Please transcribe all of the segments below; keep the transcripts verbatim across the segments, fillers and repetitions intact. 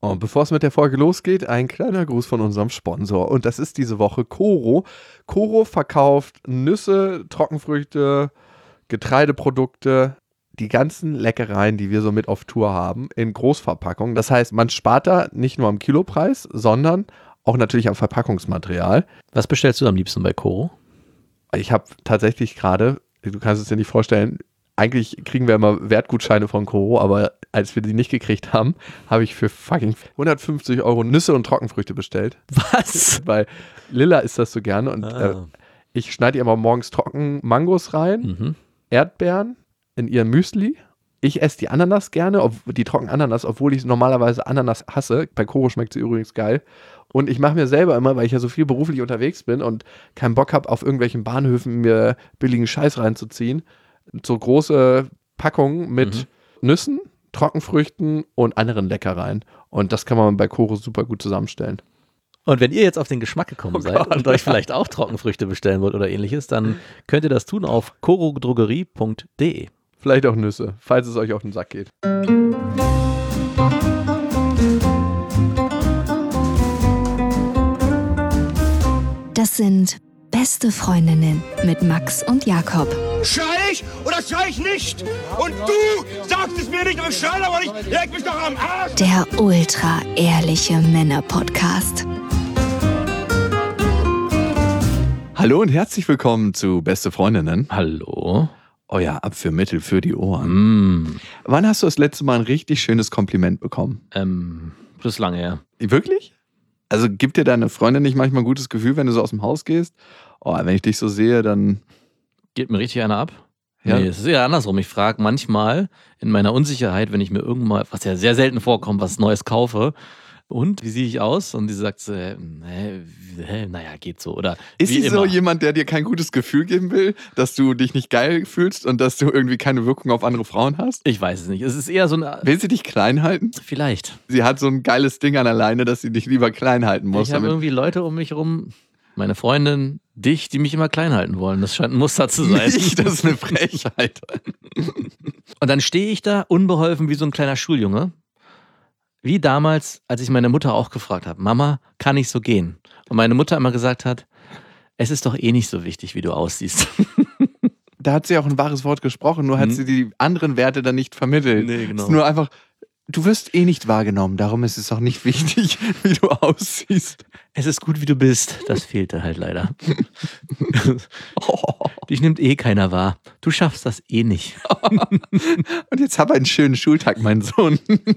Und bevor es mit der Folge losgeht, ein kleiner Gruß von unserem Sponsor. Und das ist diese Woche Koro. Koro verkauft Nüsse, Trockenfrüchte, Getreideprodukte, die ganzen Leckereien, die wir so mit auf Tour haben, in Großverpackungen. Das heißt, man spart da nicht nur am Kilopreis, sondern auch natürlich am Verpackungsmaterial. Was bestellst du am liebsten bei Koro? Ich habe tatsächlich gerade, du kannst es dir nicht vorstellen, eigentlich kriegen wir immer Wertgutscheine von Koro, aber als wir die nicht gekriegt haben, habe ich für fucking hundertfünfzig Euro Nüsse und Trockenfrüchte bestellt. Was? Bei Lilla ist das so gerne und Ah. äh, ich schneide ihr mal morgens trocken Mangos rein, Mhm. Erdbeeren in ihr Müsli. Ich esse die Ananas gerne, ob, die trocken Ananas, obwohl ich normalerweise Ananas hasse. Bei Koro schmeckt sie übrigens geil. Und ich mache mir selber immer, weil ich ja so viel beruflich unterwegs bin und keinen Bock habe, auf irgendwelchen Bahnhöfen mir billigen Scheiß reinzuziehen, so große Packungen mit Mhm. Nüssen, Trockenfrüchten und anderen Leckereien. Und das kann man bei Koro super gut zusammenstellen. Und wenn ihr jetzt auf den Geschmack gekommen Oh seid Gott. und euch vielleicht auch Trockenfrüchte bestellen wollt oder ähnliches, dann könnt ihr das tun auf korodrogerie punkt de. Vielleicht auch Nüsse, falls es euch auf den Sack geht. Das sind beste Freundinnen mit Max und Jakob. Schrei ich oder schrei ich nicht? Und du sagst es mir nicht, aber schrei aber nicht. Leg mich doch am Arsch. Der ultra-ehrliche Männer-Podcast. Hallo und herzlich willkommen zu Beste Freundinnen. Hallo? Euer Abführmittel für die Ohren. Mm, Wann hast du das letzte Mal ein richtig schönes Kompliment bekommen? ähm, das ist lange her. Wirklich? Also gibt dir deine Freundin nicht manchmal ein gutes Gefühl, wenn du so aus dem Haus gehst? Oh, wenn ich dich so sehe, dann... Geht mir richtig einer ab? Ja. Nee, es ist eher andersrum. Ich frage manchmal in meiner Unsicherheit, wenn ich mir irgendwann, was ja sehr selten vorkommt, was Neues kaufe, und wie sehe ich aus? Und die sagt so, äh, äh, naja, geht so. Oder Ist wie sie so immer. jemand, der dir kein gutes Gefühl geben will, dass du dich nicht geil fühlst und dass du irgendwie keine Wirkung auf andere Frauen hast? Ich weiß es nicht. Es ist eher so ein. Will sie dich klein halten? Vielleicht. Sie hat so ein geiles Ding an der Leine, dass sie dich lieber klein halten muss. Ich habe damit irgendwie Leute um mich rum, meine Freundin, dich, die mich immer klein halten wollen. Das scheint ein Muster zu sein. nicht, das ist eine Frechheit. Und dann stehe ich da unbeholfen wie so ein kleiner Schuljunge. Wie damals, als ich meine Mutter auch gefragt habe, Mama, kann ich so gehen? Und meine Mutter immer gesagt hat, es ist doch eh nicht so wichtig, wie du aussiehst. Da hat sie auch ein wahres Wort gesprochen, nur hat Mhm. sie die anderen Werte dann nicht vermittelt. Nee, genau. Es ist nur einfach, du wirst eh nicht wahrgenommen, darum ist es auch nicht wichtig, wie du aussiehst. Es ist gut, wie du bist. Das fehlte halt leider. Dich nimmt eh keiner wahr. Du schaffst das eh nicht. Und jetzt hab einen schönen Schultag, mein Sohn.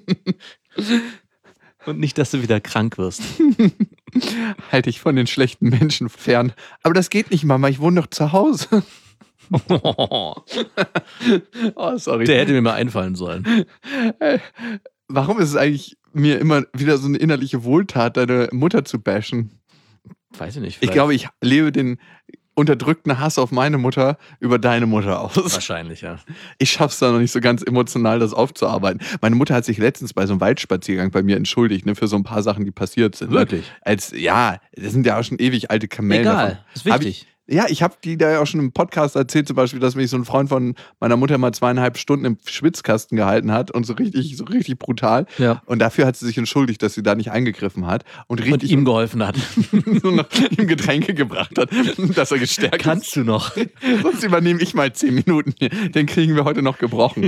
Und nicht, dass du wieder krank wirst. Halt dich von den schlechten Menschen fern. Aber das geht nicht, Mama, ich wohne doch zu Hause. Oh, sorry. Der hätte mir mal einfallen sollen. Warum ist es eigentlich mir immer wieder so eine innerliche Wohltat, deine Mutter zu bashen? Weiß ich nicht. Ich vielleicht- glaube, ich lebe den unterdrückten Hass auf meine Mutter über deine Mutter aus. Wahrscheinlich, ja. Ich schaff's da noch nicht so ganz emotional, das aufzuarbeiten. Meine Mutter hat sich letztens bei so einem Waldspaziergang bei mir entschuldigt, ne, für so ein paar Sachen, die passiert sind. Wirklich? Ne? Als, ja, das sind ja auch schon ewig alte Kamellen. Egal, davon. ist Hab wichtig. Ich, ja, ich habe die da ja auch schon im Podcast erzählt, zum Beispiel, dass mich so ein Freund von meiner Mutter mal zweieinhalb Stunden im Schwitzkasten gehalten hat und so richtig, so richtig brutal. Ja. Und dafür hat sie sich entschuldigt, dass sie da nicht eingegriffen hat und Und richtig ihm geholfen hat. so noch ihm Getränke gebracht hat, dass er gestärkt Kannst du noch? ist. Sonst übernehme ich mal zehn Minuten. Den kriegen wir heute noch gebrochen.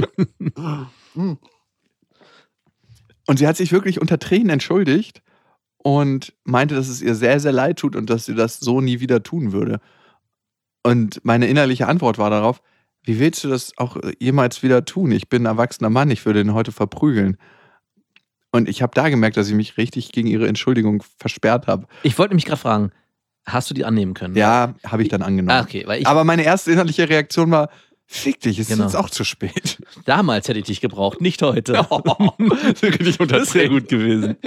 Und sie hat sich wirklich unter Tränen entschuldigt und meinte, dass es ihr sehr, sehr leid tut und dass sie das so nie wieder tun würde. Und meine innerliche Antwort war darauf, wie willst du das auch jemals wieder tun? Ich bin ein erwachsener Mann, ich würde ihn heute verprügeln. Und ich habe da gemerkt, dass ich mich richtig gegen ihre Entschuldigung versperrt habe. Ich wollte mich gerade fragen, hast du die annehmen können? Ja, habe ich dann angenommen. Ah, okay, weil ich Aber meine erste innerliche Reaktion war, fick dich, es Genau. ist jetzt auch zu spät. damals hätte ich dich gebraucht, nicht heute. Richtig Das ist sehr gut gewesen.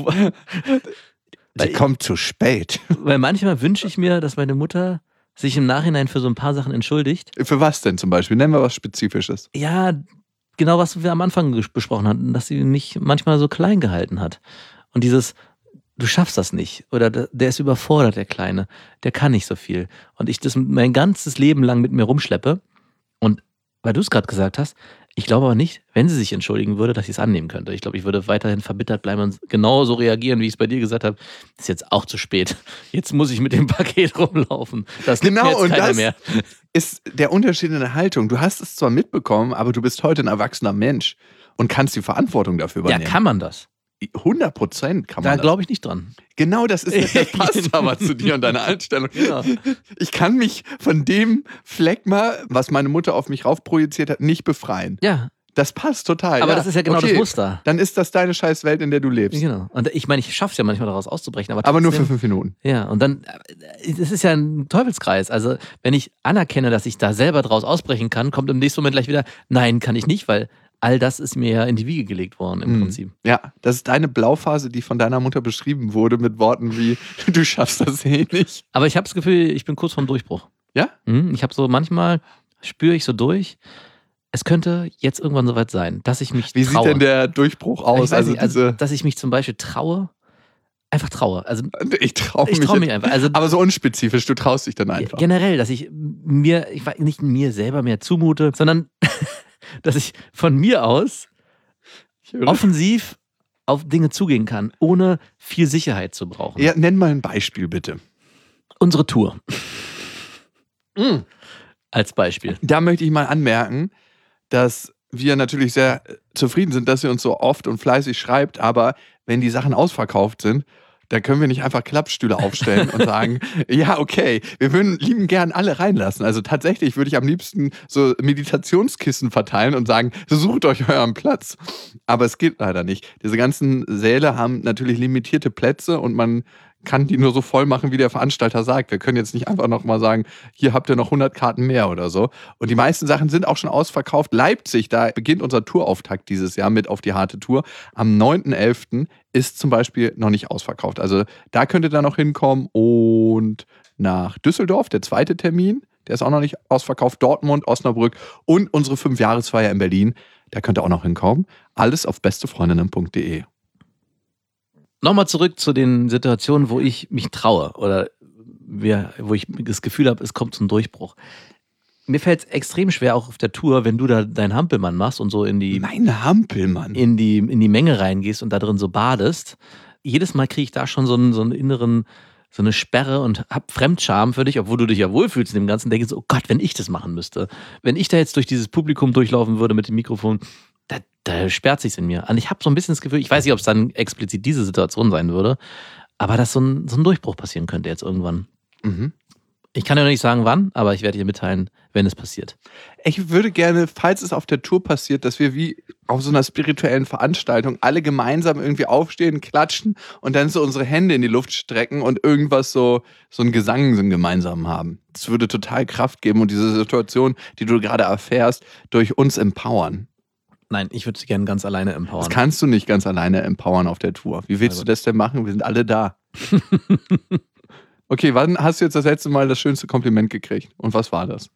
Die kommt zu spät. Weil manchmal wünsche ich mir, dass meine Mutter sich im Nachhinein für so ein paar Sachen entschuldigt. Für was denn zum Beispiel? Nennen wir was Spezifisches. Ja, genau, was wir am Anfang ges- besprochen hatten, dass sie mich manchmal so klein gehalten hat. Und dieses, du schaffst das nicht. Oder der der ist überfordert, der Kleine. Der kann nicht so viel. Und ich das mein ganzes Leben lang mit mir rumschleppe. Und weil du es gerade gesagt hast, Ich glaube aber nicht, wenn sie sich entschuldigen würde, dass ich es annehmen könnte. Ich glaube, ich würde weiterhin verbittert bleiben und genauso reagieren, wie ich es bei dir gesagt habe. Ist jetzt auch zu spät. Jetzt muss ich mit dem Paket rumlaufen. Das nimmt Genau, mir jetzt und keiner das mehr. ist der Unterschied in der Haltung. Du hast es zwar mitbekommen, aber du bist heute ein erwachsener Mensch und kannst die Verantwortung dafür Ja, übernehmen. kann man das? hundert Prozent kann man Da das. glaube ich nicht dran. Genau, das ist das passt aber zu dir und deiner Einstellung. Ja. Ich kann mich von dem Phlegma, was meine Mutter auf mich raufprojiziert hat, nicht befreien. Ja, Das passt total. aber ja. das ist ja genau Okay, das Muster. Dann ist das deine scheiß Welt, in der du lebst. Genau. Und ich meine, ich schaffe es ja manchmal daraus auszubrechen. Aber, Aber nur für trotzdem- fünf Minuten. Ja, und dann, es ist ja ein Teufelskreis. Also, wenn ich anerkenne, dass ich da selber draus ausbrechen kann, kommt im nächsten Moment gleich wieder, nein, kann ich nicht, weil all das ist mir ja in die Wiege gelegt worden im Mhm. Prinzip. Ja, das ist deine Blauphase, die von deiner Mutter beschrieben wurde mit Worten wie, du schaffst das eh nicht. Aber ich habe das Gefühl, ich bin kurz vorm Durchbruch. Ja? Mhm, Ich habe so, manchmal spüre ich so durch, es könnte jetzt irgendwann soweit sein, dass ich mich Wie traue. sieht denn der Durchbruch ich aus? weiß Also, nicht, also, diese, dass ich mich zum Beispiel traue, einfach traue. Also, ich traue ich mich. traue mich jetzt- einfach. Also, Aber so unspezifisch, du traust dich dann einfach. generell, dass ich mir, ich weiß nicht mir selber mehr zumute, sondern dass ich von mir aus Ich höre- offensiv auf Dinge zugehen kann, ohne viel Sicherheit zu brauchen. Ja, nenn mal ein Beispiel bitte. Unsere Tour. Als Beispiel. Da möchte ich mal anmerken, dass wir natürlich sehr äh, zufrieden sind, dass ihr uns so oft und fleißig schreibt, aber wenn die Sachen ausverkauft sind, da können wir nicht einfach Klappstühle aufstellen und sagen, ja, okay, wir würden lieben gern alle reinlassen. Also tatsächlich würde ich am liebsten so Meditationskissen verteilen und sagen, sucht euch euren Platz. Aber es geht leider nicht. Diese ganzen Säle haben natürlich limitierte Plätze und man kann die nur so voll machen, wie der Veranstalter sagt. Wir können jetzt nicht einfach nochmal sagen, hier habt ihr noch hundert Karten mehr oder so. Und die meisten Sachen sind auch schon ausverkauft. Leipzig, da beginnt unser Tourauftakt dieses Jahr mit auf die harte Tour. Am neunten elften ist zum Beispiel noch nicht ausverkauft. Also da könnt ihr dann noch hinkommen. Und nach Düsseldorf, der zweite Termin, der ist auch noch nicht ausverkauft. Dortmund, Osnabrück und unsere Fünfjahresfeier in Berlin. Da könnt ihr auch noch hinkommen. Alles auf bestefreundinnen punkt de. Nochmal zurück zu den Situationen, wo ich mich traue oder wir, wo ich das Gefühl habe, es kommt zum Durchbruch. Mir fällt es extrem schwer, auch auf der Tour, wenn du da deinen Hampelmann machst und so in die, Meine Hampelmann. in die, in die Menge reingehst und da drin so badest. Jedes Mal kriege ich da schon so einen, so einen inneren, so eine Sperre und hab Fremdscham für dich, obwohl du dich ja wohlfühlst in dem Ganzen. Denke so, oh Gott, wenn ich das machen müsste. Wenn ich da jetzt durch dieses Publikum durchlaufen würde mit dem Mikrofon, da, da sperrt sich's in mir. Und ich habe so ein bisschen das Gefühl, ich weiß nicht, ob es dann explizit diese Situation sein würde, aber dass so ein, so ein Durchbruch passieren könnte jetzt irgendwann. Mhm. Ich kann ja noch nicht sagen, wann, aber ich werde dir mitteilen, wenn es passiert. Ich würde gerne, falls es auf der Tour passiert, dass wir wie auf so einer spirituellen Veranstaltung alle gemeinsam irgendwie aufstehen, klatschen und dann so unsere Hände in die Luft strecken und irgendwas so, so einen Gesang so einen gemeinsamen haben. Das würde total Kraft geben und diese Situation, die du gerade erfährst, durch uns empowern. Nein, ich würde sie gerne ganz alleine Das empowern. kannst du nicht ganz alleine empowern auf der Tour. Wie willst Na du das denn machen? Wir sind alle da. Okay, wann hast du jetzt das letzte Mal das schönste Kompliment gekriegt? Und was war das?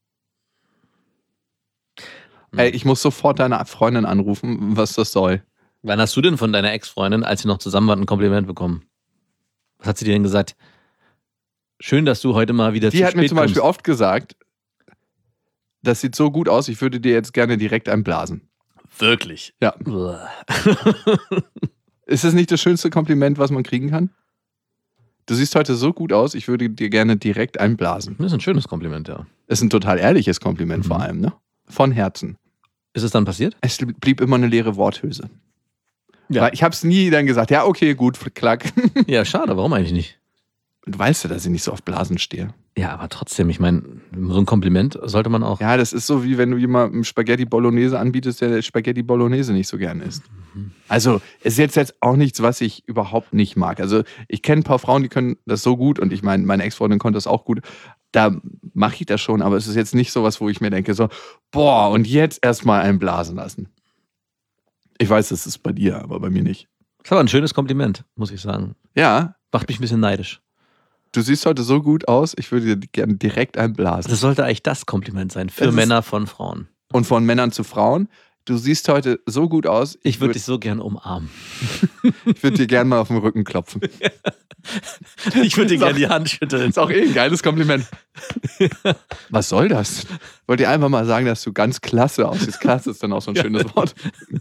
Ey, ich muss sofort deine Freundin anrufen, was das soll. Wann hast du denn von deiner Ex-Freundin, als ihr noch zusammen wart, ein Kompliment bekommen? Was hat sie dir denn gesagt? Schön, dass du heute mal wieder Die zu hat spät mir zum Beispiel kommst. oft gesagt, das sieht so gut aus, ich würde dir jetzt gerne direkt einblasen. Wirklich? Ja. Uah. Ist das nicht das schönste Kompliment, was man kriegen kann? Du siehst heute so gut aus, ich würde dir gerne direkt einblasen. Das ist ein schönes Kompliment, ja. Ist ein total ehrliches Kompliment Mhm. vor allem, ne? Von Herzen. Ist es dann passiert? Es blieb immer eine leere Worthülse. Ja. Weil ich habe es nie dann gesagt, ja, okay, gut, klack. Ja, schade, warum eigentlich nicht? Du weißt ja, dass ich nicht so auf Blasen stehe. Ja, aber trotzdem, ich meine, so ein Kompliment sollte man auch. Ja, das ist so, wie wenn du jemandem Spaghetti Bolognese anbietest, der Spaghetti Bolognese nicht so gern isst. Also, es ist jetzt, jetzt auch nichts, was ich überhaupt nicht mag. Also, ich kenne ein paar Frauen, die können das so gut und ich meine, meine Ex-Freundin konnte das auch gut. Da mache ich das schon, aber es ist jetzt nicht so was, wo ich mir denke, so, boah, und jetzt erstmal einen blasen lassen. Ich weiß, das ist bei dir, aber bei mir nicht. Das ist aber ein schönes Kompliment, muss ich sagen. Ja, Macht mich ein bisschen neidisch. du siehst heute so gut aus, ich würde dir gerne direkt einblasen. Das sollte eigentlich das Kompliment sein für Das ist- Männer von Frauen. Und von Männern zu Frauen, du siehst heute so gut aus. Ich würde würd dich so gern umarmen. Ich würde dir gern mal auf den Rücken klopfen. Ich würde dir gerne die Hand schütteln. Ist auch eh ein geiles Kompliment. Was soll das? Ich wollte dir einfach mal sagen, dass du ganz klasse aussiehst. Klasse ist dann auch so ein schönes Wort.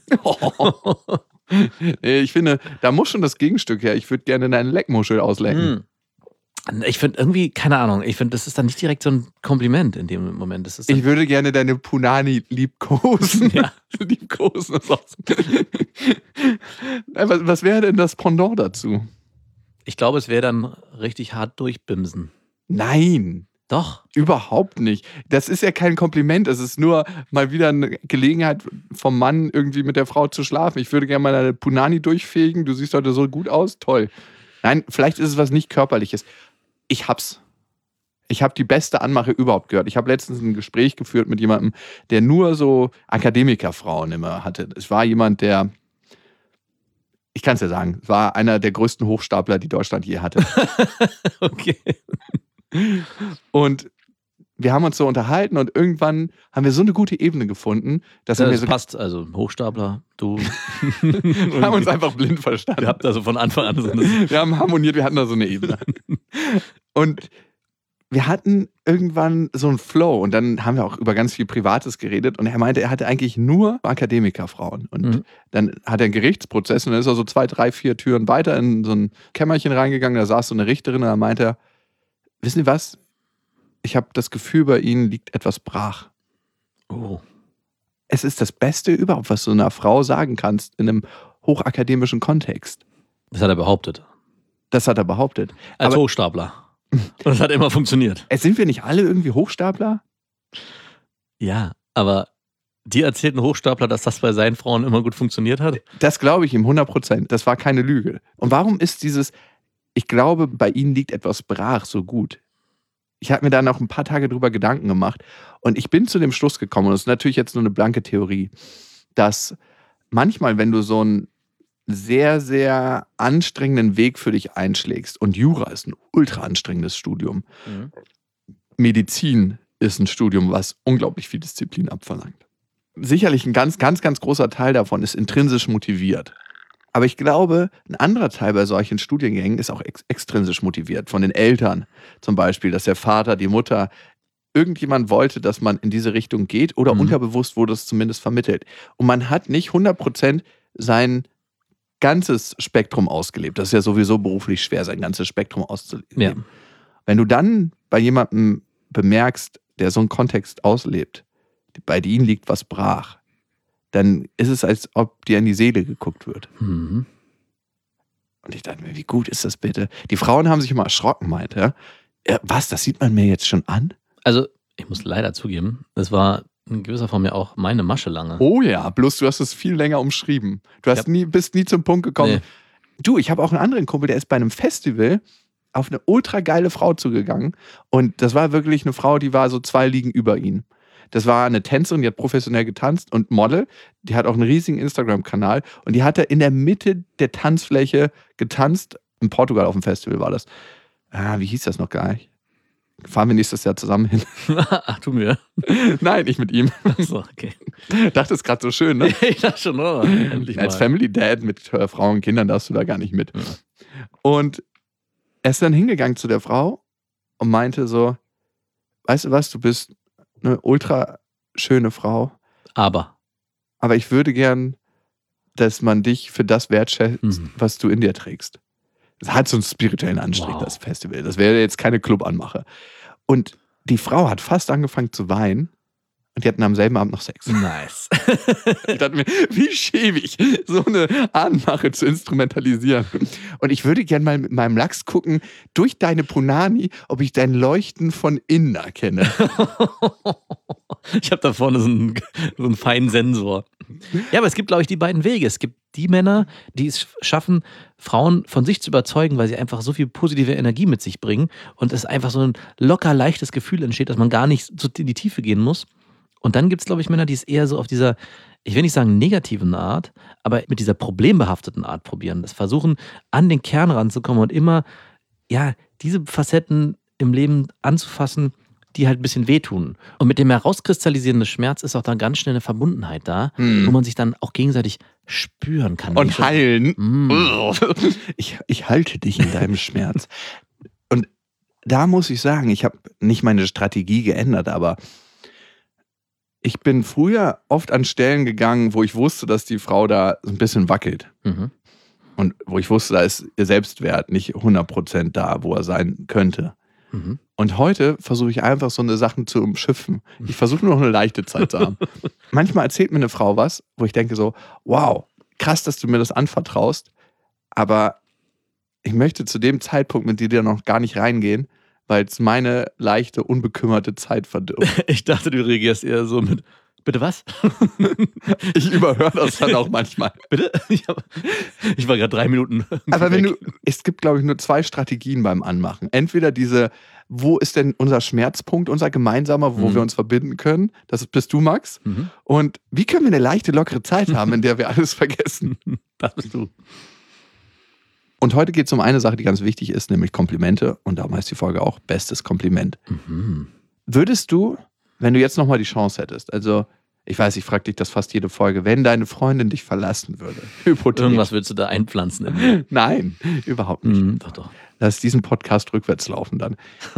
Nee, ich finde, da muss schon das Gegenstück her. Ich würde gerne deine Leckmuschel auslecken. Ich finde irgendwie, keine Ahnung, ich finde, das ist dann nicht direkt so ein Kompliment in dem Moment. Das ist ich würde gerne deine Punani liebkosen. Ja. Liebkosen ist auch so. was, was wäre denn das Pendant dazu? Ich glaube, es wäre dann richtig hart durchbimsen. Nein. Doch. Überhaupt nicht. Das ist ja kein Kompliment. Es ist nur mal wieder eine Gelegenheit vom Mann, irgendwie mit der Frau zu schlafen. Ich würde gerne mal deine Punani durchfegen. Du siehst heute so gut aus. Toll. Nein, vielleicht ist es was nicht Körperliches. Ich hab's. Ich habe die beste Anmache überhaupt gehört. Ich habe letztens ein Gespräch geführt mit jemandem, der nur so Akademikerfrauen immer hatte. Es war jemand, der, ich kann es ja sagen, war einer der größten Hochstapler, die Deutschland je hatte. Okay. Und wir haben uns so unterhalten und irgendwann haben wir so eine gute Ebene gefunden, dass ja, er mir das so passt, also Hochstapler, du. wir haben uns einfach blind verstanden. Ihr habt also von Anfang an so eine Wir haben harmoniert, wir hatten da so eine Ebene. Und wir hatten irgendwann so einen Flow und dann haben wir auch über ganz viel Privates geredet und er meinte, er hatte eigentlich nur Akademikerfrauen. Und Mhm. dann hat er einen Gerichtsprozess und dann ist er so zwei, drei, vier Türen weiter in so ein Kämmerchen reingegangen, da saß so eine Richterin und da meinte er, wissen Sie was? Ich habe das Gefühl, bei Ihnen liegt etwas brach. Oh. Es ist das Beste überhaupt, was du einer Frau sagen kannst in einem hochakademischen Kontext. Das hat er behauptet. Das hat er behauptet. Als Aber Hochstapler. Und das hat immer funktioniert. äh, sind wir nicht alle irgendwie Hochstapler? Ja, aber dir erzählt ein Hochstapler, dass das bei seinen Frauen immer gut funktioniert hat? Das glaube ich ihm hundert Prozent. Das war keine Lüge. Und warum ist dieses, ich glaube, bei Ihnen liegt etwas brach so gut? Ich habe mir da noch ein paar Tage drüber Gedanken gemacht und ich bin zu dem Schluss gekommen, und das ist natürlich jetzt nur eine blanke Theorie, dass manchmal, wenn du so einen sehr, sehr anstrengenden Weg für dich einschlägst, und Jura ist ein ultra anstrengendes Studium, Mhm. Medizin ist ein Studium, was unglaublich viel Disziplin abverlangt. Sicherlich ein ganz, ganz, ganz großer Teil davon ist intrinsisch motiviert. Aber ich glaube, ein anderer Teil bei solchen Studiengängen ist auch ex- extrinsisch motiviert. Von den Eltern zum Beispiel, dass der Vater, die Mutter, irgendjemand wollte, dass man in diese Richtung geht oder Mhm. unterbewusst wurde es zumindest vermittelt. Und man hat nicht hundert Prozent sein ganzes Spektrum ausgelebt. Das ist ja sowieso beruflich schwer, sein ganzes Spektrum auszuleben. Ja. Wenn du dann bei jemandem bemerkst, der so einen Kontext auslebt, bei ihm liegt was brach, dann ist es, als ob dir in die Seele geguckt wird. Mhm. Und ich dachte mir, wie gut ist das bitte? Die Frauen haben sich immer erschrocken, meinte er. Ja, was, das sieht man mir jetzt schon an? Also, ich muss leider zugeben, das war in gewisser Form ja auch meine Masche lange. Oh ja, bloß du hast es viel länger umschrieben. Du hast Ja. nie, bist nie zum Punkt gekommen. Nee. Du, ich habe auch einen anderen Kumpel, der ist bei einem Festival auf eine ultra geile Frau zugegangen. Und das war wirklich eine Frau, die war so zwei Ligen über ihn. Das war eine Tänzerin, die hat professionell getanzt und Model. Die hat auch einen riesigen Instagram-Kanal. Und die hat er in der Mitte der Tanzfläche getanzt. In Portugal auf dem Festival war das. Ah, wie hieß das noch gar nicht? Fahren wir nächstes Jahr zusammen hin? Ach du mir. Nein, ich mit ihm. Achso, okay. Dachte, es gerade so schön, ne? Ich dachte schon, oh, endlich mal. Als Family Dad mit äh, Frauen und Kindern darfst du da gar nicht mit. Ja. Und er ist dann hingegangen zu der Frau und meinte so, weißt du was, du bist eine ultra schöne Frau, Aber. aber ich würde gern, dass man dich für das wertschätzt, Mhm. was du in dir trägst. Das hat so einen spirituellen Anstrich, Wow. das Festival. Das wäre jetzt keine Clubanmache. Und die Frau hat fast angefangen zu weinen und die hatten am selben Abend noch Sex. Nice. Ich dachte mir, wie schäbig, so eine Anmache zu instrumentalisieren. Und ich würde gern mal mit meinem Lachs gucken, durch deine Punani, ob ich dein Leuchten von innen erkenne. Ich habe da vorne so einen, so einen feinen Sensor. Ja, aber es gibt, glaube ich, die beiden Wege. Es gibt die Männer, die es schaffen, Frauen von sich zu überzeugen, weil sie einfach so viel positive Energie mit sich bringen und es einfach so ein locker leichtes Gefühl entsteht, dass man gar nicht so in die Tiefe gehen muss. Und dann gibt es, glaube ich, Männer, die es eher so auf dieser, ich will nicht sagen negativen Art, aber mit dieser problembehafteten Art probieren. Das versuchen, an den Kern ranzukommen und immer, ja, diese Facetten im Leben anzufassen, die halt ein bisschen wehtun. Und mit dem herauskristallisierenden Schmerz ist auch dann ganz schnell eine Verbundenheit da, Hm. wo man sich dann auch gegenseitig spüren kann. Und Wie so- heilen. Mm. Ich, ich halte dich in deinem Schmerz. Und da muss ich sagen, ich habe nicht meine Strategie geändert, aber ich bin früher oft an Stellen gegangen, wo ich wusste, dass die Frau da so ein bisschen wackelt. Mhm. Und wo ich wusste, da ist ihr Selbstwert nicht hundert Prozent da, wo er sein könnte. Mhm. Und heute versuche ich einfach so eine Sachen zu umschiffen. Ich versuche nur noch eine leichte Zeit zu haben. Manchmal erzählt mir eine Frau was, wo ich denke so, wow, krass, dass du mir das anvertraust, aber ich möchte zu dem Zeitpunkt mit dir noch gar nicht reingehen, weil es meine leichte, unbekümmerte Zeit verdirbt. Ich dachte, du reagierst eher so mit, bitte was? Ich überhöre das dann auch manchmal. Bitte? Ich, hab, ich war gerade drei Minuten. Aber wenn weg. du, es gibt, glaube ich, nur zwei Strategien beim Anmachen. Entweder diese, wo ist denn unser Schmerzpunkt, unser gemeinsamer, wo Mhm. wir uns verbinden können? Das bist du, Max. Mhm. Und wie können wir eine leichte, lockere Zeit haben, in der wir alles vergessen? Das bist du. Und heute geht es um eine Sache, die ganz wichtig ist, nämlich Komplimente. Und darum heißt die Folge auch Bestes Kompliment. Mhm. Würdest du, wenn du jetzt nochmal die Chance hättest, also ich weiß, ich frage dich das fast jede Folge, wenn deine Freundin dich verlassen würde, hypothetisch. Irgendwas willst du da einpflanzen in mir. Nein, überhaupt nicht. Mhm, doch, doch. Lass diesen Podcast rückwärts laufen dann.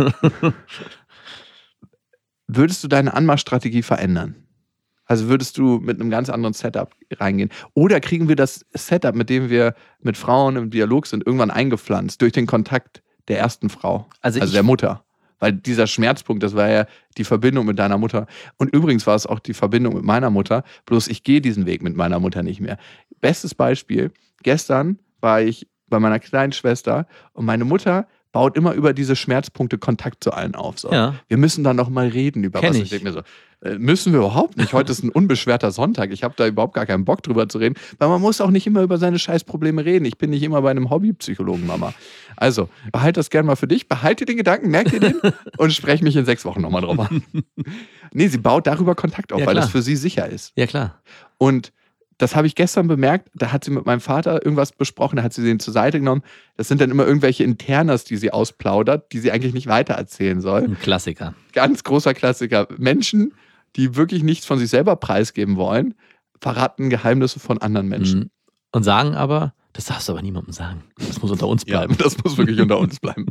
Würdest du deine Anmachstrategie verändern? Also würdest du mit einem ganz anderen Setup reingehen? Oder kriegen wir das Setup, mit dem wir mit Frauen im Dialog sind, irgendwann eingepflanzt durch den Kontakt der ersten Frau, Also also ich- der Mutter? Weil dieser Schmerzpunkt, das war ja die Verbindung mit deiner Mutter. Und übrigens war es auch die Verbindung mit meiner Mutter. Bloß ich gehe diesen Weg mit meiner Mutter nicht mehr. Bestes Beispiel, gestern war ich bei meiner kleinen Schwester und meine Mutter baut immer über diese Schmerzpunkte Kontakt zu allen auf. So. Ja. Wir müssen da noch mal reden über Kenn was. ich. Ich denke mir so, äh, müssen wir überhaupt nicht. Heute ist ein unbeschwerter Sonntag. Ich habe da überhaupt gar keinen Bock drüber zu reden. Weil man muss auch nicht immer über seine Scheißprobleme reden. Ich bin nicht immer bei einem Hobbypsychologen, Mama. Also, behalt das gerne mal für dich. Behalt dir den Gedanken, merk dir den und sprech mich in sechs Wochen nochmal drauf an. Nee, sie baut darüber Kontakt auf, Ja, weil klar. das für sie sicher ist. Ja, klar. Und das habe ich gestern bemerkt, da hat sie mit meinem Vater irgendwas besprochen, da hat sie den zur Seite genommen. Das sind dann immer irgendwelche Internas, die sie ausplaudert, die sie eigentlich nicht weitererzählen soll. Ein Klassiker. Ganz großer Klassiker. Menschen, die wirklich nichts von sich selber preisgeben wollen, verraten Geheimnisse von anderen Menschen. Mhm. Und sagen aber, das darfst du aber niemandem sagen. Das muss unter uns Ja, bleiben. das muss wirklich unter uns bleiben.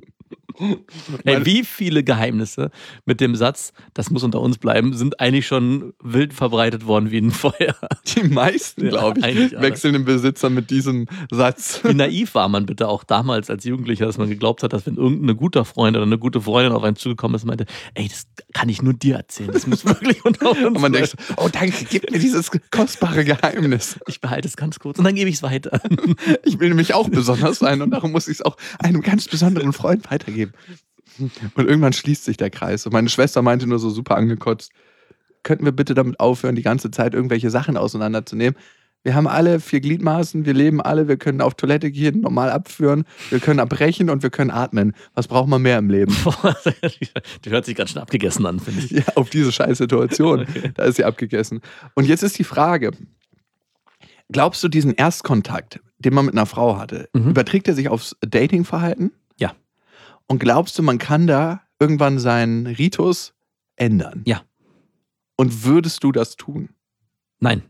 Ey, wie viele Geheimnisse mit dem Satz, das muss unter uns bleiben, sind eigentlich schon wild verbreitet worden wie ein Feuer. Die meisten, Ja, glaube ich, eigentlich alle. wechseln den Besitzer mit diesem Satz. Wie naiv war man bitte auch damals als Jugendlicher, dass man geglaubt hat, dass wenn irgendein guter Freund oder eine gute Freundin auf einen zugekommen ist, meinte, ey, das kann ich nur dir erzählen, das muss wirklich unter uns Und man bleiben. denkt, so, oh danke, gib mir dieses kostbare Geheimnis. Ich behalte es ganz kurz und dann gebe ich es weiter. Ich will nämlich auch besonders sein und darum muss ich es auch einem ganz besonderen Freund weitergeben. Und irgendwann schließt sich der Kreis. Und meine Schwester meinte nur so super angekotzt, könnten wir bitte damit aufhören, die ganze Zeit irgendwelche Sachen auseinanderzunehmen? Wir haben alle vier Gliedmaßen, wir leben alle, wir können auf Toilette gehen, normal abführen, wir können abbrechen und wir können atmen. Was braucht man mehr im Leben? Boah, die hört sich ganz schön abgegessen an, finde ich. Ja, auf diese scheiß Situation. Okay. Da ist sie abgegessen. Und jetzt ist die Frage, glaubst du, diesen Erstkontakt, den man mit einer Frau hatte, Mhm. überträgt er sich aufs Datingverhalten? Ja. Und glaubst du, man kann da irgendwann seinen Ritus ändern? Ja. Und würdest du das tun? Nein.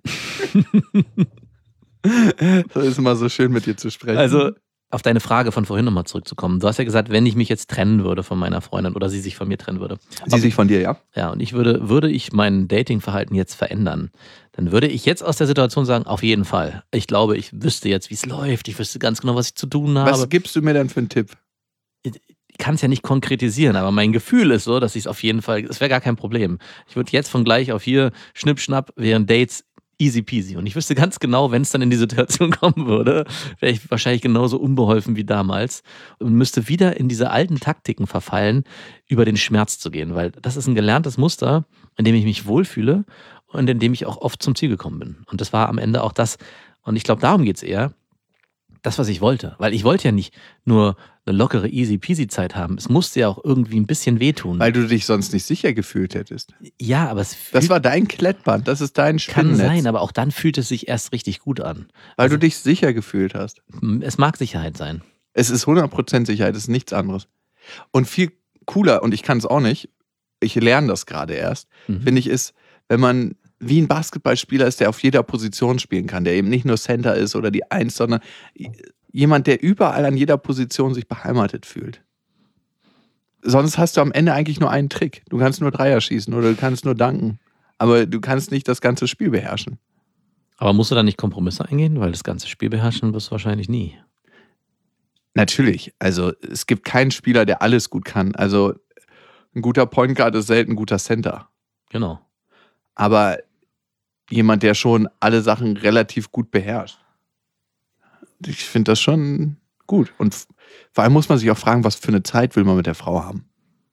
Das ist immer so schön, mit dir zu sprechen. Also, auf deine Frage von vorhin nochmal zurückzukommen. Du hast ja gesagt, wenn ich mich jetzt trennen würde von meiner Freundin oder sie sich von mir trennen würde. sie sich von dir, ja? Ja, und ich würde, würde ich mein Datingverhalten jetzt verändern, dann würde ich jetzt aus der Situation sagen, auf jeden Fall. Ich glaube, ich wüsste jetzt, wie es läuft. Ich wüsste ganz genau, was ich zu tun habe. Was gibst du mir denn für einen Tipp? Ich kann es ja nicht konkretisieren, aber mein Gefühl ist so, dass ich es auf jeden Fall, es wäre gar kein Problem. Ich würde jetzt von gleich auf hier, schnipp, schnapp, wären Dates easy peasy. Und ich wüsste ganz genau, wenn es dann in die Situation kommen würde, wäre ich wahrscheinlich genauso unbeholfen wie damals und müsste wieder in diese alten Taktiken verfallen, über den Schmerz zu gehen, weil das ist ein gelerntes Muster, in dem ich mich wohlfühle und in dem ich auch oft zum Ziel gekommen bin. Und das war am Ende auch das, und ich glaube, darum geht es eher, das, was ich wollte. Weil ich wollte ja nicht nur eine lockere, easy peasy Zeit haben. Es musste ja auch irgendwie ein bisschen wehtun. Weil du dich sonst nicht sicher gefühlt hättest. ja, aber es Das fühlt, war dein Klettband, das ist dein kann Spinnennetz. sein, aber auch dann fühlt es sich erst richtig gut an. Weil Also- du dich sicher gefühlt hast. Es mag Sicherheit sein. Es ist hundert Prozent Sicherheit, es ist nichts anderes. Und viel cooler, und ich kann es auch nicht, ich lerne das gerade erst, Mhm. finde ich, ist, wenn man wie ein Basketballspieler ist, der auf jeder Position spielen kann, der eben nicht nur Center ist oder die Eins, sondern jemand, der überall an jeder Position sich beheimatet fühlt. Sonst hast du am Ende eigentlich nur einen Trick. Du kannst nur Dreier schießen oder du kannst nur danken. Aber du kannst nicht das ganze Spiel beherrschen. Aber musst du da nicht Kompromisse eingehen? Weil das ganze Spiel beherrschen wirst du wahrscheinlich nie. Natürlich. Also es gibt keinen Spieler, der alles gut kann. Also ein guter Point Guard ist selten ein guter Center. Genau. Aber jemand, der schon alle Sachen relativ gut beherrscht. Ich finde das schon gut. Und f- vor allem muss man sich auch fragen, was für eine Zeit will man mit der Frau haben.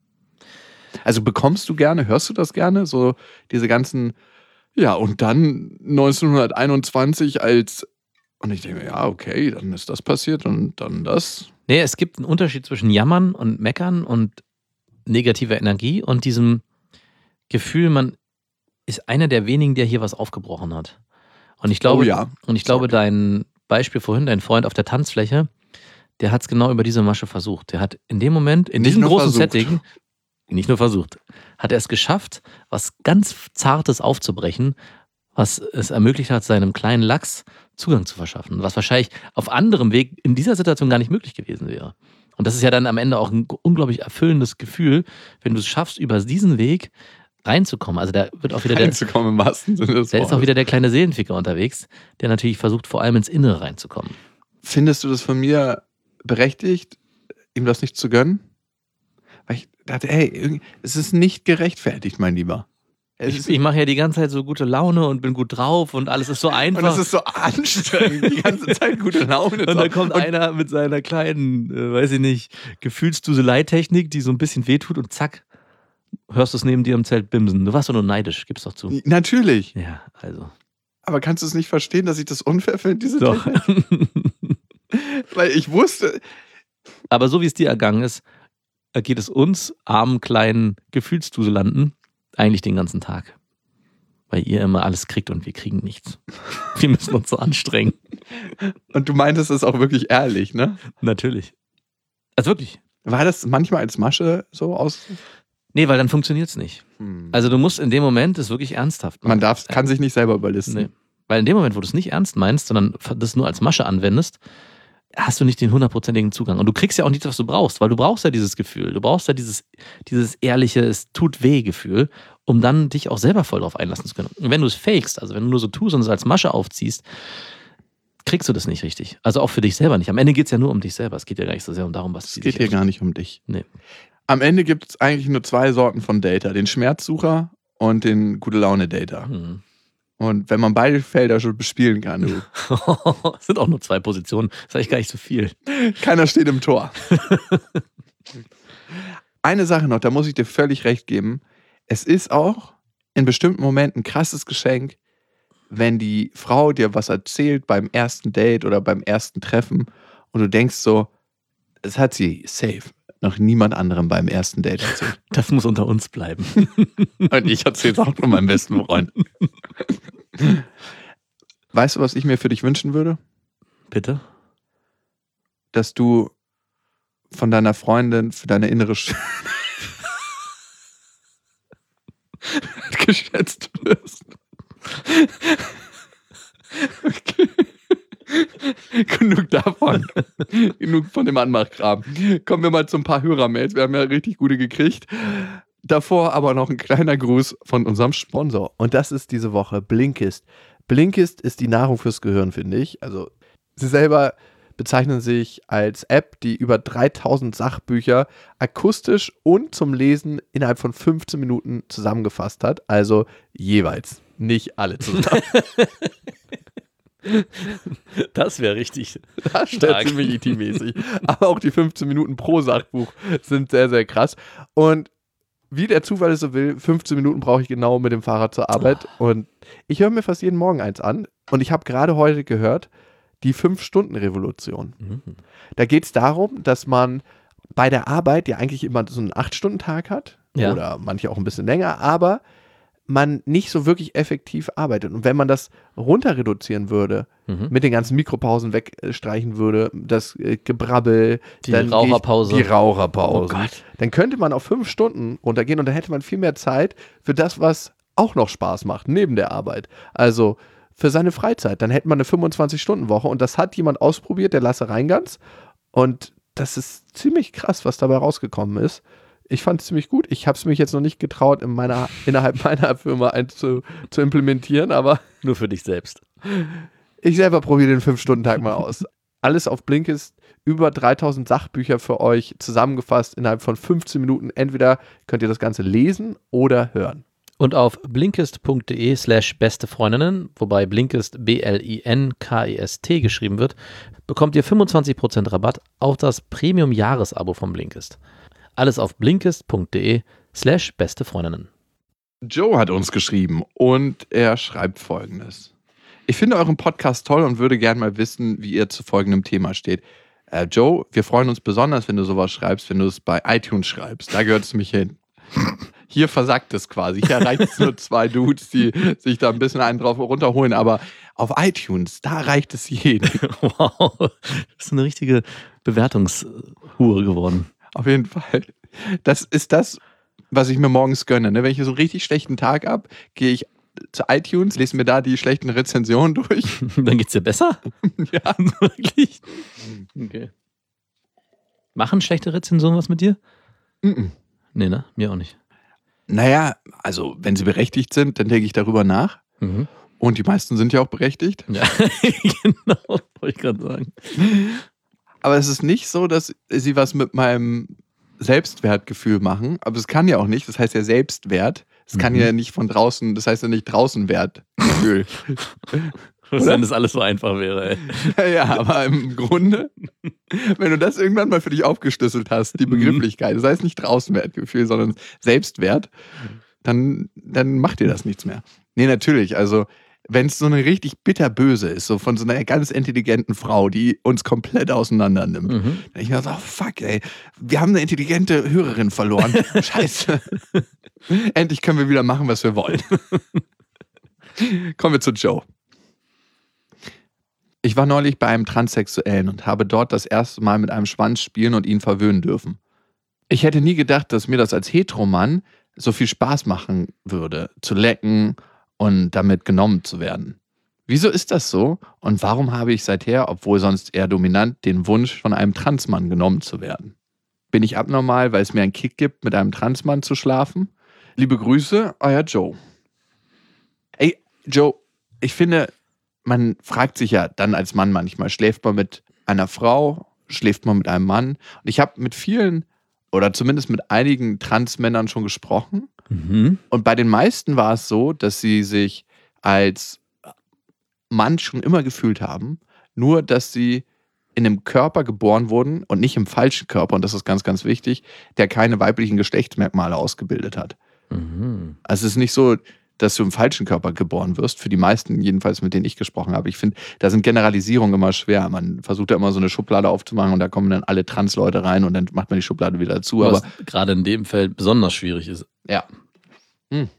Also bekommst du gerne, hörst du das gerne? So diese ganzen, ja, und dann neunzehnhunderteinundzwanzig als, und ich denke, ja, okay, dann ist das passiert und dann das. Nee, es gibt einen Unterschied zwischen Jammern und Meckern und negativer Energie und diesem Gefühl, man ist einer der wenigen, der hier was aufgebrochen hat. Und ich glaube, Oh ja. und ich glaube, Sorry. dein Beispiel vorhin, dein Freund auf der Tanzfläche, der hat es genau über diese Masche versucht. Der hat in dem Moment, in Nicht diesem nur großen versucht. Setting, nicht nur versucht, hat er es geschafft, was ganz Zartes aufzubrechen, was es ermöglicht hat, seinem kleinen Lachs Zugang zu verschaffen, was wahrscheinlich auf anderem Weg in dieser Situation gar nicht möglich gewesen wäre. Und das ist ja dann am Ende auch ein unglaublich erfüllendes Gefühl, wenn du es schaffst, über diesen Weg reinzukommen. Also da wird auch wieder der, Reinzukommen im wahrsten Sinne des da ist auch Wortes. wieder der kleine Seelenficker unterwegs, der natürlich versucht, vor allem ins Innere reinzukommen. Findest du das von mir berechtigt, ihm das nicht zu gönnen? Weil ich dachte, ey, irgendwie- es ist nicht gerechtfertigt, mein Lieber. Es Ich, ist, ich mache ja die ganze Zeit so gute Laune und bin gut drauf und alles ist so einfach. und das ist so anstrengend, die ganze Zeit gute Laune zu Und dann haben. kommt Und einer mit seiner kleinen, äh, weiß ich nicht, Gefühlsduselei-Technik, die so ein bisschen wehtut und zack, hörst du es neben dir im Zelt bimsen. Du warst doch nur neidisch, gib's doch zu. Natürlich. Ja, also. Aber kannst du es nicht verstehen, dass ich das unfair finde, diese Doch. Technik? Weil ich wusste, Aber so wie es dir ergangen ist, geht es uns, armen kleinen Gefühlsduselanden, eigentlich den ganzen Tag. Weil ihr immer alles kriegt und wir kriegen nichts. Wir müssen uns so anstrengen. und du meintest es auch wirklich ehrlich, ne? Natürlich. Also wirklich. War das manchmal als Masche so aus? Nee, weil dann funktioniert es nicht. Hm. Also du musst in dem Moment es wirklich ernsthaft machen. Man darf, kann sich nicht selber überlisten. Nee. Weil in dem Moment, wo du es nicht ernst meinst, sondern das nur als Masche anwendest, hast du nicht den hundertprozentigen Zugang. Und du kriegst ja auch nicht, was du brauchst, weil du brauchst ja dieses Gefühl. Du brauchst ja dieses, dieses ehrliche, es tut weh Gefühl, um dann dich auch selber voll drauf einlassen zu können. Und wenn du es fakest, also wenn du nur so tust und es als Masche aufziehst, kriegst du das nicht richtig. Also auch für dich selber nicht. Am Ende geht es ja nur um dich selber. Es geht ja gar nicht so sehr um darum, was Es die geht sich hier erst- gar nicht um dich. Nee. Am Ende gibt es eigentlich nur zwei Sorten von Data. Den Schmerzsucher und den Gute-Laune-Data. Hm. Und wenn man beide Felder schon bespielen kann, du, Es sind auch nur zwei Positionen. Das ist eigentlich gar nicht so viel. keiner steht im Tor. Eine Sache noch, da muss ich dir völlig recht geben. Es ist auch in bestimmten Momenten ein krasses Geschenk, wenn die Frau dir was erzählt beim ersten Date oder beim ersten Treffen und du denkst so, es hat sie safe noch niemand anderem beim ersten Date erzählt. Das muss unter uns bleiben. Und ich erzähle es auch nur meinem besten Freund. Weißt du, was ich mir für dich wünschen würde? Bitte? Dass du von deiner Freundin für deine innere Sch geschätzt wirst. Okay. Genug davon. Genug von dem Anmachkram. Kommen wir mal zu ein paar Hörermails. Wir haben ja richtig gute gekriegt. Davor aber noch ein kleiner Gruß von unserem Sponsor. Und das ist diese Woche Blinkist. Blinkist ist die Nahrung fürs Gehirn, finde ich. Also sie selber bezeichnen sich als App, die über dreitausend Sachbücher akustisch und zum Lesen innerhalb von fünfzehn Minuten zusammengefasst hat. Also jeweils, nicht alle zusammen. Das wäre richtig. Das ist Stark. ziemlich E T-mäßig. Aber auch die fünfzehn Minuten pro Sachbuch sind sehr, sehr krass. Und wie der Zufall es so will, fünfzehn Minuten brauche ich genau mit dem Fahrrad zur Arbeit. Und ich höre mir fast jeden Morgen eins an. Und ich habe gerade heute gehört, die fünf-Stunden-Revolution. Mhm. Da geht es darum, dass man bei der Arbeit ja eigentlich immer so einen acht Stunden Tag hat. Ja. Oder manche auch ein bisschen länger. Aber man nicht so wirklich effektiv arbeitet. Und wenn man das runter reduzieren würde, mhm. mit den ganzen Mikropausen wegstreichen würde, das äh, Gebrabbel, die dann Raucherpause, die Raucherpause, oh Gott. dann könnte man auf fünf Stunden runtergehen und dann hätte man viel mehr Zeit für das, was auch noch Spaß macht, neben der Arbeit. Also für seine Freizeit. Dann hätte man eine fünfundzwanzig-Stunden-Woche und das hat jemand ausprobiert, der Lasse Reingans. Und das ist ziemlich krass, was dabei rausgekommen ist. Ich fand es ziemlich gut. Ich habe es mich jetzt noch nicht getraut, in meiner, innerhalb meiner Firma ein, zu, zu implementieren, aber nur für dich selbst. Ich selber probiere den fünf-Stunden-Tag mal aus. Alles auf Blinkist, über dreitausend Sachbücher für euch zusammengefasst innerhalb von fünfzehn Minuten. Entweder könnt ihr das Ganze lesen oder hören. Und auf blinkist.de slash beste Freundinnen, wobei Blinkist B L I N K E S T geschrieben wird, bekommt ihr fünfundzwanzig Prozent Rabatt auf das Premium-Jahresabo von Blinkist. Alles auf blinkist.de slash beste Freundinnen. Joe hat uns geschrieben und er schreibt Folgendes. Ich finde euren Podcast toll und würde gerne mal wissen, wie ihr zu folgendem Thema steht. Äh, Joe, wir freuen uns besonders, wenn du sowas schreibst, wenn du es bei iTunes schreibst. Da gehört es mich hin. Hier versackt es quasi. Hier reicht es nur zwei Dudes, die sich da ein bisschen einen drauf runterholen. Aber auf iTunes, da reicht es jedem. Wow, das ist eine richtige Bewertungshure geworden. Auf jeden Fall. Das ist das, was ich mir morgens gönne. Ne? Wenn ich so einen richtig schlechten Tag habe, gehe ich zu iTunes, lese mir da die schlechten Rezensionen durch. Dann geht's dir besser? Ja. Wirklich? Okay. Machen schlechte Rezensionen was mit dir? Mm-mm. Nee, ne? Mir auch nicht. Naja, also wenn sie berechtigt sind, dann denke ich darüber nach. Mhm. Und die meisten sind ja auch berechtigt. Ja, genau, wollte ich gerade sagen. Aber es ist nicht so, dass sie was mit meinem Selbstwertgefühl machen. Aber es kann ja auch nicht, das heißt ja Selbstwert. Es mhm. kann ja nicht von draußen, das heißt ja nicht Draußenwertgefühl. Wenn das alles so einfach wäre, ey. Ja, ja, aber im Grunde, wenn du das irgendwann mal für dich aufgeschlüsselt hast, die Begrifflichkeit, das heißt nicht Draußenwertgefühl, sondern Selbstwert, dann, dann macht dir das nichts mehr. Nee, natürlich, also wenn es so eine richtig bitterböse ist, so von so einer ganz intelligenten Frau, die uns komplett auseinander nimmt, mhm. dann denke ich mir so, oh fuck ey, wir haben eine intelligente Hörerin verloren, scheiße. Endlich können wir wieder machen, was wir wollen. Kommen wir zu Joe. Ich war neulich bei einem Transsexuellen und habe dort das erste Mal mit einem Schwanz spielen und ihn verwöhnen dürfen. Ich hätte nie gedacht, dass mir das als Heteromann so viel Spaß machen würde, zu lecken und damit genommen zu werden. Wieso ist das so? Und warum habe ich seither, obwohl sonst eher dominant, den Wunsch, von einem Transmann genommen zu werden? Bin ich abnormal, weil es mir einen Kick gibt, mit einem Transmann zu schlafen? Liebe Grüße, euer Joe. Ey, Joe, ich finde, man fragt sich ja dann als Mann manchmal, schläft man mit einer Frau, schläft man mit einem Mann? Und ich habe mit vielen oder zumindest mit einigen Transmännern schon gesprochen. Mhm. Und bei den meisten war es so, dass sie sich als Mann schon immer gefühlt haben, nur dass sie in einem Körper geboren wurden und nicht im falschen Körper, und das ist ganz, ganz wichtig, der keine weiblichen Geschlechtsmerkmale ausgebildet hat. Mhm. Also es ist nicht so, dass du im falschen Körper geboren wirst, für die meisten jedenfalls, mit denen ich gesprochen habe. Ich finde, da sind Generalisierungen immer schwer. Man versucht ja immer so eine Schublade aufzumachen und da kommen dann alle Trans-Leute rein und dann macht man die Schublade wieder zu. Was aber gerade in dem Feld besonders schwierig ist. Ja. Hm.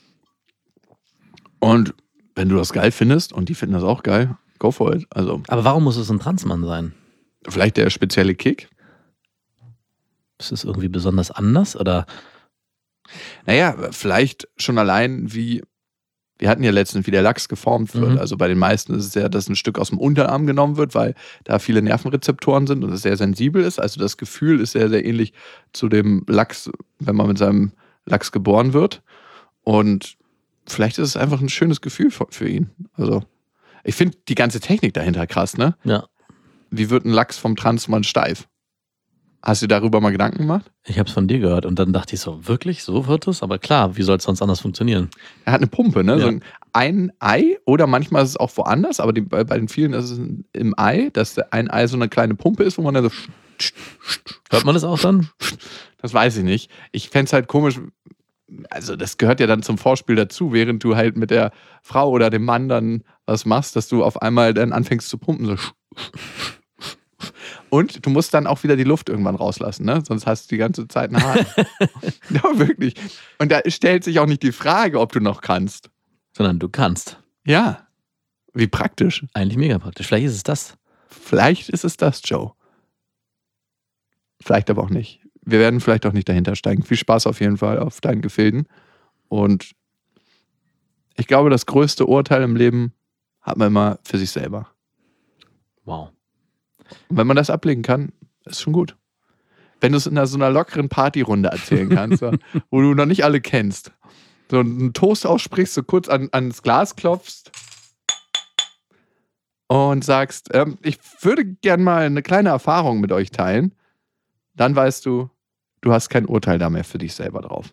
Und wenn du das geil findest und die finden das auch geil, go for it. Also, aber warum muss es ein Transmann sein? Vielleicht der spezielle Kick? Ist es irgendwie besonders anders oder... Naja, vielleicht schon allein wie, wir hatten ja letztens, wie der Lachs geformt wird. Mhm. Also bei den meisten ist es ja, dass ein Stück aus dem Unterarm genommen wird, weil da viele Nervenrezeptoren sind und es sehr sensibel ist. Also das Gefühl ist sehr, sehr ähnlich zu dem Lachs, wenn man mit seinem Lachs geboren wird. Und vielleicht ist es einfach ein schönes Gefühl für, für ihn. Also ich finde die ganze Technik dahinter krass, ne? Ja. Wie wird ein Lachs vom Transmann steif? Hast du darüber mal Gedanken gemacht? Ich habe es von dir gehört und dann dachte ich so, wirklich, so wird es? Aber klar, wie soll es sonst anders funktionieren? Er hat eine Pumpe, ne? Ja. So ein, ein Ei oder manchmal ist es auch woanders, aber die, bei, bei den vielen ist es im Ei, dass ein Ei so eine kleine Pumpe ist, wo man dann so... Hört man das auch dann? Das weiß ich nicht. Ich fände es halt komisch, also das gehört ja dann zum Vorspiel dazu, während du halt mit der Frau oder dem Mann dann was machst, dass du auf einmal dann anfängst zu pumpen, so... Und du musst dann auch wieder die Luft irgendwann rauslassen, ne? Sonst hast du die ganze Zeit einen Hahn. Ja, wirklich. Und da stellt sich auch nicht die Frage, ob du noch kannst. Sondern du kannst. Ja. Wie praktisch. Eigentlich mega praktisch. Vielleicht ist es das. Vielleicht ist es das, Joe. Vielleicht aber auch nicht. Wir werden vielleicht auch nicht dahinter steigen. Viel Spaß auf jeden Fall auf deinen Gefilden. Und ich glaube, das größte Urteil im Leben hat man immer für sich selber. Wow. Und wenn man das ablegen kann, ist schon gut. Wenn du es in einer, so einer lockeren Partyrunde erzählen kannst, so, wo du noch nicht alle kennst. So einen Toast aussprichst, so kurz an, ans Glas klopfst und sagst, ähm, ich würde gern mal eine kleine Erfahrung mit euch teilen. Dann weißt du, du hast kein Urteil da mehr für dich selber drauf.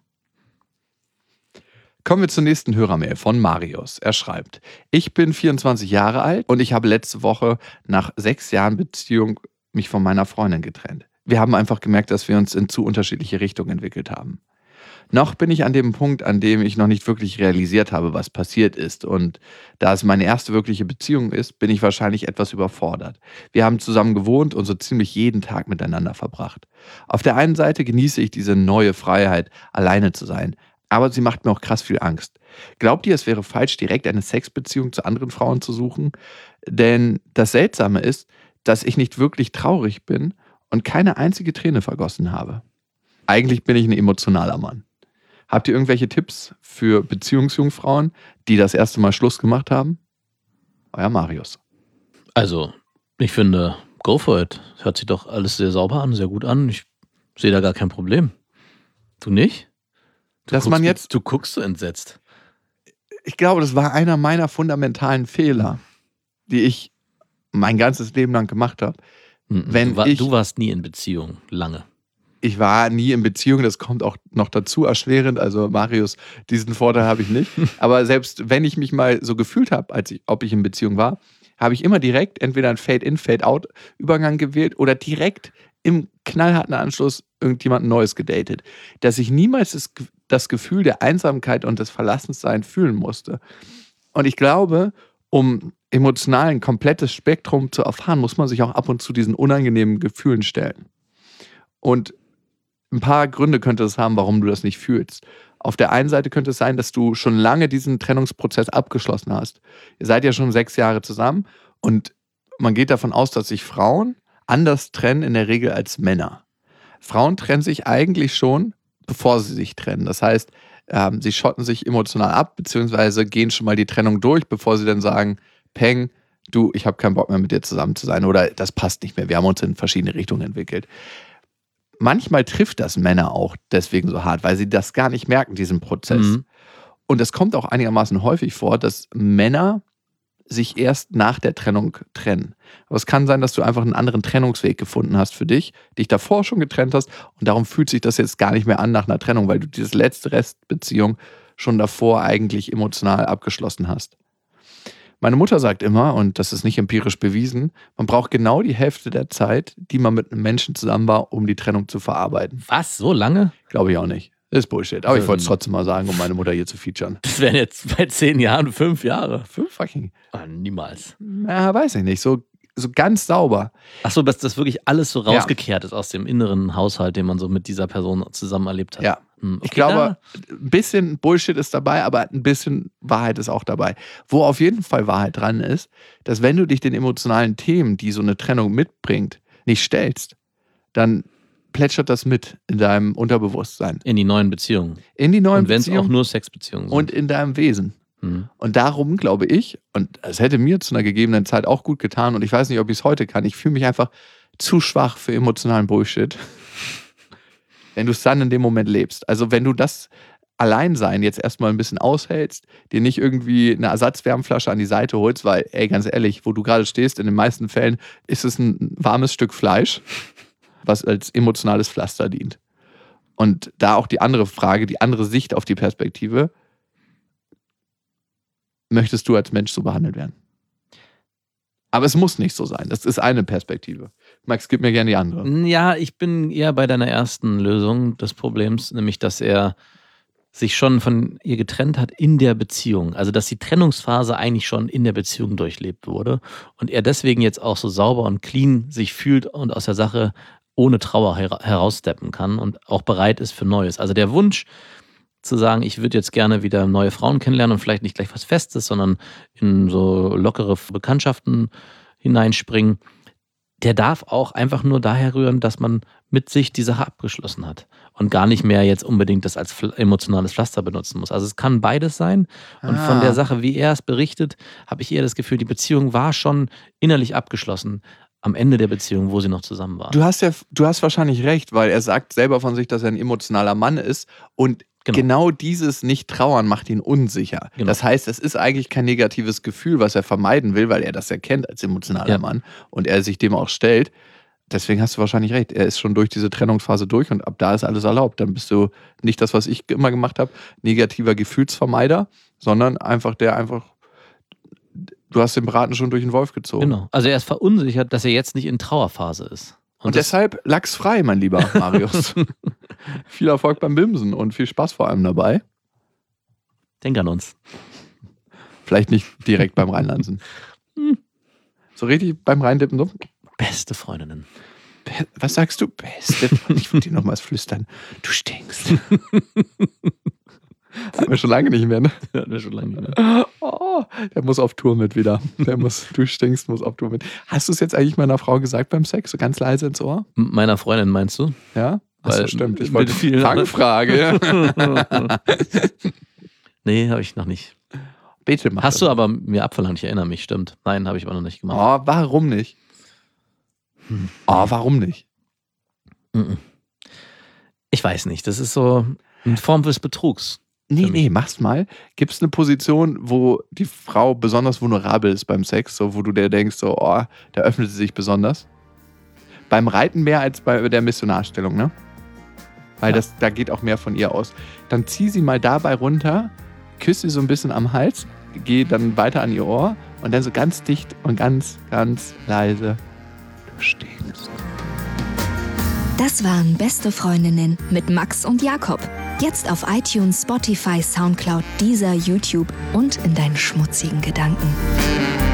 Kommen wir zur nächsten Hörermail von Marius. Er schreibt, ich bin vierundzwanzig Jahre alt und ich habe letzte Woche nach sechs Jahren Beziehung mich von meiner Freundin getrennt. Wir haben einfach gemerkt, dass wir uns in zu unterschiedliche Richtungen entwickelt haben. Noch bin ich an dem Punkt, an dem ich noch nicht wirklich realisiert habe, was passiert ist. Und da es meine erste wirkliche Beziehung ist, bin ich wahrscheinlich etwas überfordert. Wir haben zusammen gewohnt und so ziemlich jeden Tag miteinander verbracht. Auf der einen Seite genieße ich diese neue Freiheit, alleine zu sein. Aber sie macht mir auch krass viel Angst. Glaubt ihr, es wäre falsch, direkt eine Sexbeziehung zu anderen Frauen zu suchen? Denn das Seltsame ist, dass ich nicht wirklich traurig bin und keine einzige Träne vergossen habe. Eigentlich bin ich ein emotionaler Mann. Habt ihr irgendwelche Tipps für Beziehungsjungfrauen, die das erste Mal Schluss gemacht haben? Euer Marius. Also, ich finde, go for it. Hört sich doch alles sehr sauber an, sehr gut an. Ich sehe da gar kein Problem. Du nicht? Du Dass guckst, man jetzt, du guckst so entsetzt. Ich glaube, das war einer meiner fundamentalen Fehler, die ich mein ganzes Leben lang gemacht habe. Wenn du, war, ich, du warst nie in Beziehung, lange. Ich war nie in Beziehung, das kommt auch noch dazu erschwerend. Also Marius, diesen Vorteil habe ich nicht. Aber selbst wenn ich mich mal so gefühlt habe, als ich, ob ich in Beziehung war, habe ich immer direkt entweder einen Fade-in, Fade-out-Übergang gewählt oder direkt im knallharten Anschluss irgendjemand Neues gedatet. Dass ich niemals das, das Gefühl der Einsamkeit und des Verlassensseins fühlen musste. Und ich glaube, um emotional ein komplettes Spektrum zu erfahren, muss man sich auch ab und zu diesen unangenehmen Gefühlen stellen. Und ein paar Gründe könnte es haben, warum du das nicht fühlst. Auf der einen Seite könnte es sein, dass du schon lange diesen Trennungsprozess abgeschlossen hast. Ihr seid ja schon sechs Jahre zusammen und man geht davon aus, dass sich Frauen anders trennen in der Regel als Männer. Frauen trennen sich eigentlich schon, bevor sie sich trennen. Das heißt, ähm, sie schotten sich emotional ab, beziehungsweise gehen schon mal die Trennung durch, bevor sie dann sagen, Peng, du, ich habe keinen Bock mehr mit dir zusammen zu sein oder das passt nicht mehr, wir haben uns in verschiedene Richtungen entwickelt. Manchmal trifft das Männer auch deswegen so hart, weil sie das gar nicht merken, diesen Prozess. Mhm. Und es kommt auch einigermaßen häufig vor, dass Männer sich erst nach der Trennung trennen. Aber es kann sein, dass du einfach einen anderen Trennungsweg gefunden hast für dich, dich davor schon getrennt hast und darum fühlt sich das jetzt gar nicht mehr an nach einer Trennung, weil du diese letzte Restbeziehung schon davor eigentlich emotional abgeschlossen hast. Meine Mutter sagt immer, und das ist nicht empirisch bewiesen, man braucht genau die Hälfte der Zeit, die man mit einem Menschen zusammen war, um die Trennung zu verarbeiten. Was? So lange? Glaube ich auch nicht. Das ist Bullshit. Aber ich wollte es trotzdem mal sagen, um meine Mutter hier zu featuren. Das wären jetzt bei zehn Jahren fünf Jahre. Fünf fucking? Ah, niemals. Na, weiß ich nicht. So, so ganz sauber. Ach so, dass das wirklich alles so rausgekehrt ja. ist aus dem inneren Haushalt, den man so mit dieser Person zusammen erlebt hat. Ja. Hm, okay, ich glaube, ein bisschen Bullshit ist dabei, aber ein bisschen Wahrheit ist auch dabei. Wo auf jeden Fall Wahrheit dran ist, dass wenn du dich den emotionalen Themen, die so eine Trennung mitbringt, nicht stellst, dann plätschert das mit in deinem Unterbewusstsein. In die neuen Beziehungen. In die neuen und wenn es Beziehungen. auch nur Sexbeziehungen sind. Und in deinem Wesen. Mhm. Und darum glaube ich, und es hätte mir zu einer gegebenen Zeit auch gut getan, und ich weiß nicht, ob ich es heute kann, ich fühle mich einfach zu schwach für emotionalen Bullshit, wenn du es dann in dem Moment lebst. Also wenn du das Alleinsein jetzt erstmal ein bisschen aushältst, dir nicht irgendwie eine Ersatzwärmflasche an die Seite holst, weil, ey, ganz ehrlich, wo du gerade stehst, in den meisten Fällen ist es ein warmes Stück Fleisch, was als emotionales Pflaster dient. Und da auch die andere Frage, die andere Sicht auf die Perspektive, möchtest du als Mensch so behandelt werden? Aber es muss nicht so sein. Das ist eine Perspektive. Max, gib mir gerne die andere. Ja, ich bin eher bei deiner ersten Lösung des Problems, nämlich, dass er sich schon von ihr getrennt hat in der Beziehung. Also dass die Trennungsphase eigentlich schon in der Beziehung durchlebt wurde und er deswegen jetzt auch so sauber und clean sich fühlt und aus der Sache ohne Trauer her- heraussteppen kann und auch bereit ist für Neues. Also der Wunsch zu sagen, ich würde jetzt gerne wieder neue Frauen kennenlernen und vielleicht nicht gleich was Festes, sondern in so lockere Bekanntschaften hineinspringen, der darf auch einfach nur daher rühren, dass man mit sich die Sache abgeschlossen hat und gar nicht mehr jetzt unbedingt das als emotionales Pflaster benutzen muss. Also es kann beides sein. Und Ah. von der Sache, wie er es berichtet, habe ich eher das Gefühl, die Beziehung war schon innerlich abgeschlossen am Ende der Beziehung, wo sie noch zusammen waren. Du hast ja, du hast wahrscheinlich recht, weil er sagt selber von sich, dass er ein emotionaler Mann ist und Genau. genau, dieses Nicht-Trauern macht ihn unsicher. Genau. Das heißt, es ist eigentlich kein negatives Gefühl, was er vermeiden will, weil er das erkennt als emotionaler Ja. Mann und er sich dem auch stellt. Deswegen hast du wahrscheinlich recht. Er ist schon durch diese Trennungsphase durch und ab da ist alles erlaubt. Dann bist du nicht das, was ich immer gemacht habe, negativer Gefühlsvermeider, sondern einfach der einfach, du hast den Braten schon durch den Wolf gezogen. Genau. Also er ist verunsichert, dass er jetzt nicht in Trauerphase ist. Und, das- deshalb lachsfrei, mein lieber Marius. Viel Erfolg beim Bimsen und viel Spaß vor allem dabei. Denk an uns. Vielleicht nicht direkt beim Reinlansen. So richtig beim Reindippen so. Beste Freundinnen. Be- Was sagst du? Beste. Ich würde dir nochmals flüstern. Du stinkst. Haben wir schon lange nicht mehr, ne? Hatten wir schon lange nicht mehr. Oh, der muss auf Tour mit wieder. Der muss, du stinkst, muss auf Tour mit. Hast du es jetzt eigentlich meiner Frau gesagt beim Sex? So ganz leise ins Ohr? M- Meiner Freundin meinst du? Ja? Achso, Weil stimmt. Ich mit wollte vielen- Fangfrage. Nee, habe ich noch nicht. Bitte mach Hast das. du aber mir abverlangt, ich erinnere mich, stimmt. Nein, habe ich aber noch nicht gemacht. Oh, warum nicht? Oh, warum nicht? Mhm. Ich weiß nicht, das ist so eine Form des Betrugs. Nee, Für mich. nee, mach's mal. Gibt es eine Position, wo die Frau besonders vulnerabel ist beim Sex, so wo du dir denkst, so, oh, da öffnet sie sich besonders? Beim Reiten mehr als bei der Missionarstellung, ne? Weil Ja. das, da geht auch mehr von ihr aus. Dann zieh sie mal dabei runter, küss sie so ein bisschen am Hals, geh dann weiter an ihr Ohr und dann so ganz dicht und ganz, ganz leise. Du stinkst. Das waren Beste Freundinnen mit Max und Jakob. Jetzt auf iTunes, Spotify, Soundcloud, Deezer, YouTube und in deinen schmutzigen Gedanken.